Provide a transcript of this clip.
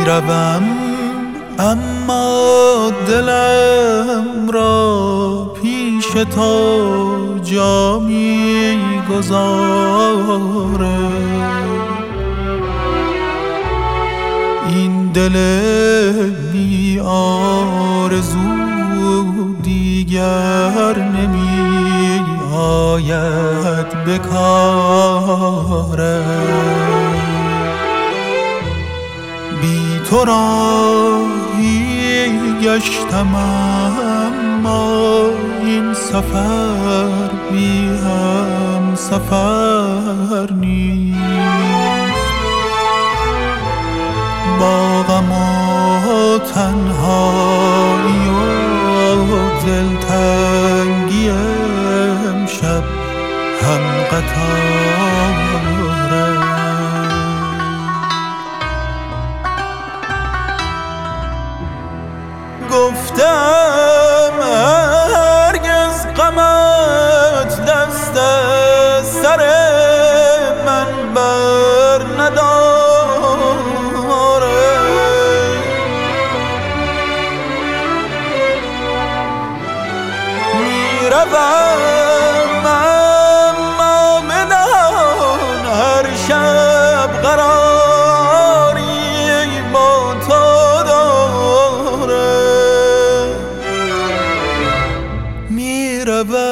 روم اما دلم را پیش تو جا می گذاره. این دل بی آرزو دیگر نمی آید به کاره. بی تو راهی گشتم اما این سفر بی هم سفر نیست. با غم و تنهایی و دلتنگی امشب هم قطاره. گفتم هرگز غمت دست سر من بر نداره. میروم اما منان هر شب قراری با تو داره. میروم